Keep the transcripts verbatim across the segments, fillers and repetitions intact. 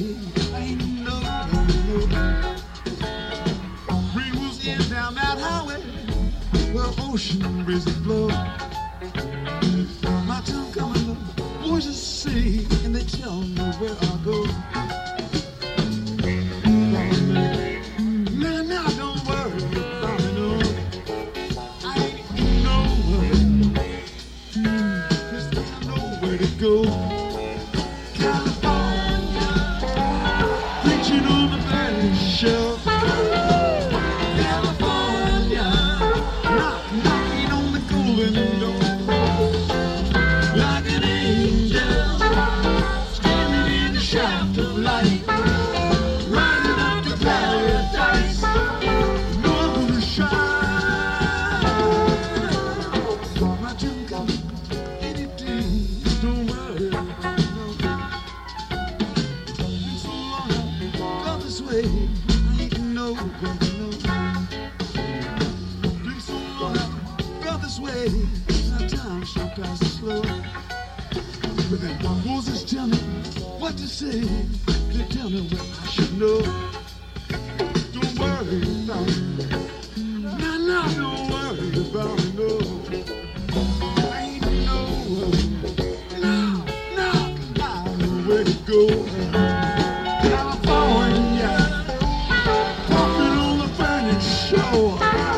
I ain't no, no, no. Greenwood's in down that highway, where ocean breezes blow. My tongue coming up, voices say, and they tell me where I go. Now, now, don't worry about me, no. I ain't no worry. Just I know where to go. California, preaching on the burning shelf. California, knock, knocking on the golden door. Like an angel, standing in the shaft of light, rising up to paradise. No, I'm gonna shine. My tongue comes any day. Don't worry about no. Been so long I've gone this way. I ain't no going no. Been so long I've gone this way. Now time sure passes slow. But then voices tell me what to say. They tell me what I should know. Don't worry about me. Nah, nah, don't worry about me, no. I ain't no worry. No, no, I know where to go. California, walking on the burning shore.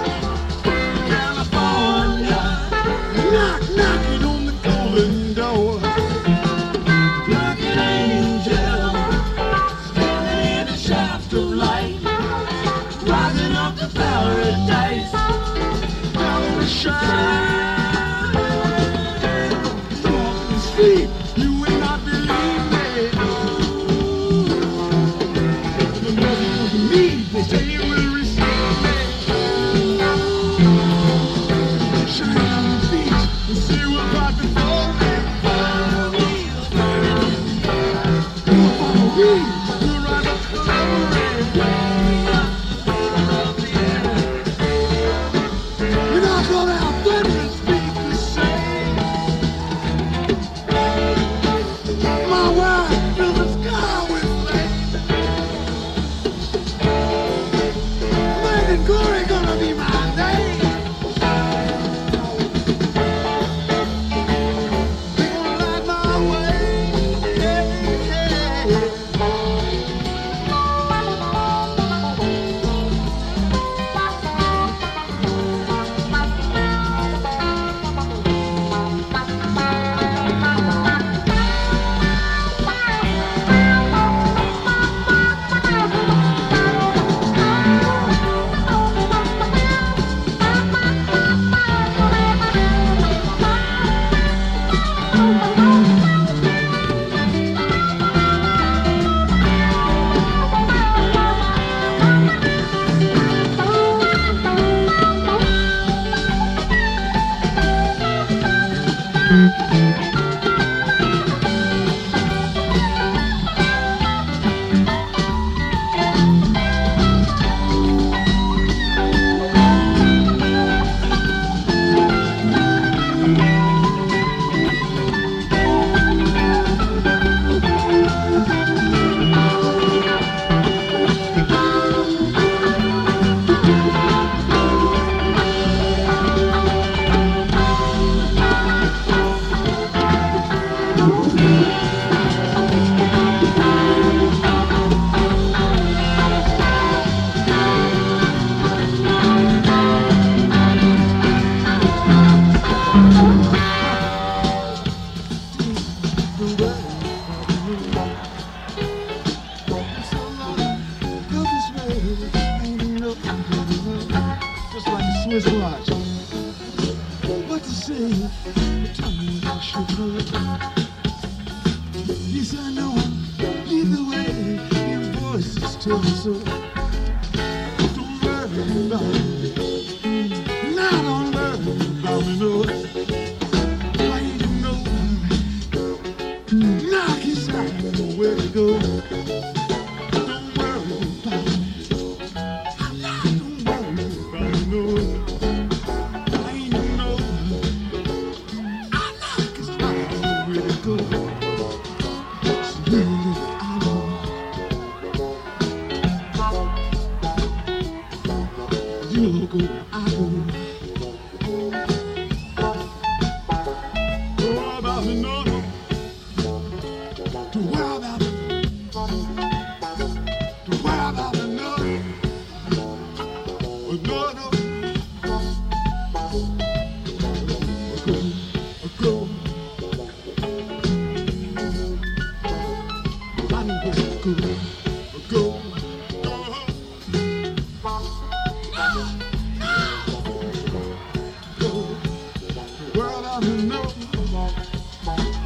California, knock, knocking on the golden door. Like an angel, standing in a shaft of light, rising up to paradise. Now to shine. Walk the street, you will not believe me. The message of me, they say you will receive me. Shine on the beach and see what God before me. Follow me, follow me, you'll rise up to the way up the air. You're not gonna have goodness speak to say. My word fills the sky with flame. Morning glory gonna be my name. They gonna light my way. Yeah, yeah. Just like a Swiss watch. What to say? Tell me what I should do. Yes, I know. Either way, your voices tell me so. Don't worry about me. Now don't worry about me, no. I ain't no worry. Now kiss I know where to go. Don't worry about me. Don't worry about me, no. I ain't no worry. I know kiss I know where to go. Slowly I know. to where I'm out, to where I'm out and no, no, no. A go, I know where to go, a go. Well, I don't know.